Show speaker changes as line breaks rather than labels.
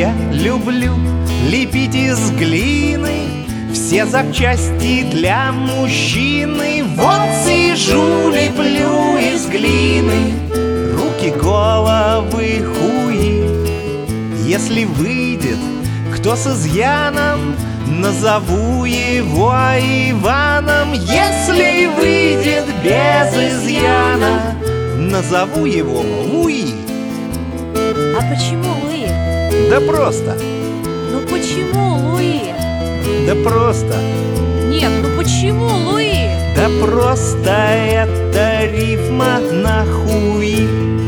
Я люблю лепить из глины все запчасти для мужчины. Вот сижу, леплю из глины руки, головы, хуи. Если выйдет кто с изъяном, назову его Иваном. Если выйдет без изъяна, назову его Луи.
А почему Луи?
Да просто.
Ну почему Луи?
Да просто.
Нет, ну почему Луи?
Да просто это рифма на хуи.